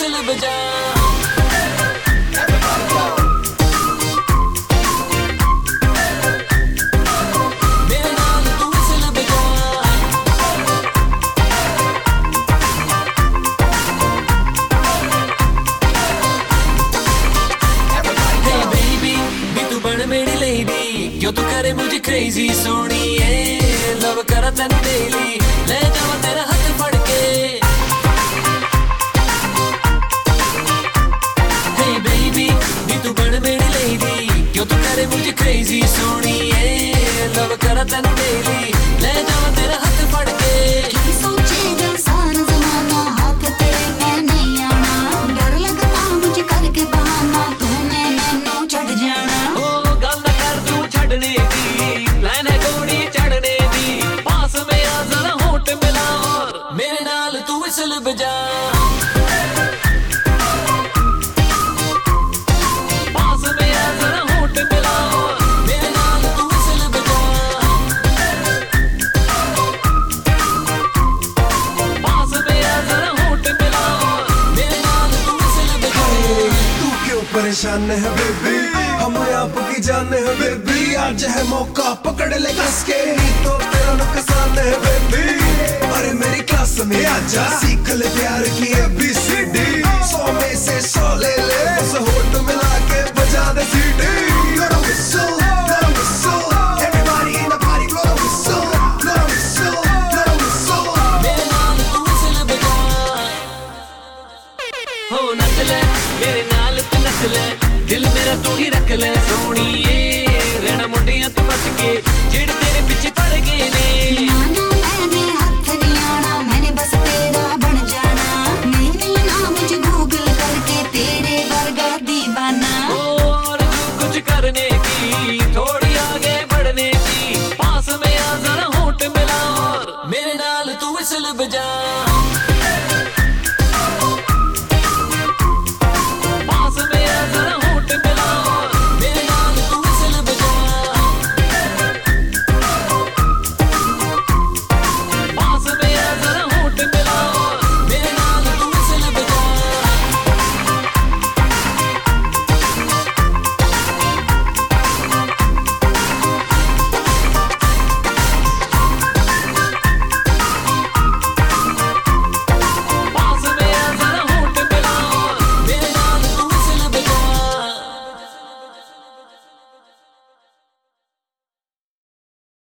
Whistle बजा। मेरे नाल तू विसल बजा। Hey baby, नी तू बन मेरी lady, क्यों तू करे मुझे crazy सोनिए, लव करा तैनू daily, ले जावा तेरा हाथ फड़ के। Hey baby, नी तू बन मेरी lady, क्यों तू करे मुझे crazy सोनिए, लव करा तैनू daily, ले जावा तेरा हाथ फड़ के। की सोचेगा सारा ज़माना, हाथ तेरे में नहीं आना, डर लगता मुझे करके बहाना, तूने मैनू छड़ जाना। ओ गल ना कर तू छड़ने दी, प्लान है घोड़ी चढ़ने दी, पास में आ जरा होठ मिला और मेरे नाल तू विसल बजा। पास में आ जरा होठ मिला और मेरे नाल तू विसल बजा। पास में आ जरा होठ मिला और मेरे नाल तू विसल बजा। तू क्यों परेशान है बेबी, हम आपकी जान है बेबी, आज है मौका पकड़ ले कस के, नहीं तो तेरा नुकसान है बेबी। अरे मेरी क्लास में आजा, सीख ले प्यार की ABCD, 100 में से 100 ले ले, बस होठ मिला के बजा दे सीटी। Blow the whistle, blow the whistle, everybody in the party blow the whistle, blow the whistle, blow the whistle। मेरे नाल तू विसल बजा। हो नच ले मेरे नाल तू नच ले, दिल मेरा तू ही रख ले सोनिए, रहना मुंडियां तू बच के, जेड़ तेरे पीछे पड़ गए ने। आना मैंने हाथ नहीं आना, मैंने बस तेरा बन जाना, नहीं मिलना मुझे गूगल करके तेरे वर्गा दीवाना। और तू कुछ करने की, थोड़ी आगे बढ़ने की, पास में आ जरा होठ मिला और मेरे नाल तू विसल बजा।